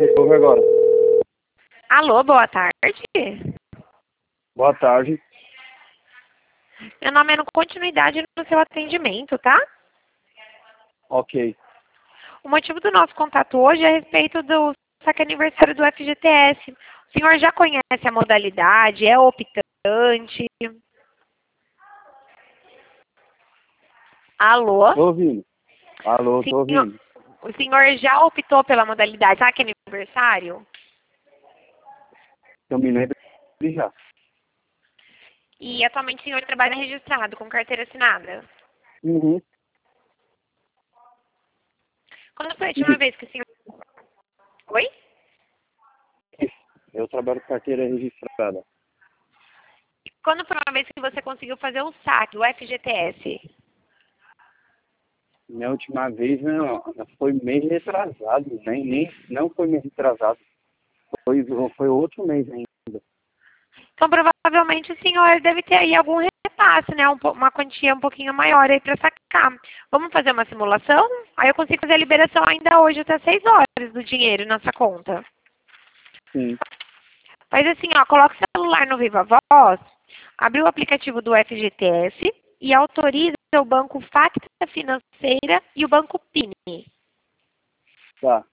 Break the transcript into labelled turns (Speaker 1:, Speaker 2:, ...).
Speaker 1: você ouve agora.
Speaker 2: Alô, boa tarde.
Speaker 1: Boa tarde.
Speaker 2: Meu nome é no continuidade no seu atendimento, tá?
Speaker 1: Ok.
Speaker 2: O motivo do nosso contato hoje é a respeito do saque aniversário do FGTS. O senhor já conhece a modalidade? É optante? Alô?
Speaker 1: Tô ouvindo. Alô, tô
Speaker 2: Senhor,
Speaker 1: ouvindo.
Speaker 2: o senhor já optou pela modalidade saque aniversário?
Speaker 1: Eu me lembro de já.
Speaker 2: E atualmente o senhor trabalha registrado com carteira assinada?
Speaker 1: Uhum.
Speaker 2: Quando foi a última
Speaker 1: Isso.
Speaker 2: vez que o senhor... Oi?
Speaker 1: Eu trabalho com carteira registrada.
Speaker 2: Quando foi uma vez que você conseguiu fazer o saque do FGTS?
Speaker 1: Minha última vez foi mês retrasado. Não foi mês retrasado. Foi outro mês ainda.
Speaker 2: Então, provavelmente, o senhor deve ter aí algum repasse, né? Uma quantia um pouquinho maior aí para sacar. Vamos fazer uma simulação? Aí eu consigo fazer a liberação ainda hoje até 6 horas do dinheiro nessa conta.
Speaker 1: Sim.
Speaker 2: Faz assim, ó, coloca o celular no Viva Voz, abre o aplicativo do FGTS e autoriza o banco Facta Financeira e o banco PIN.
Speaker 1: Tá.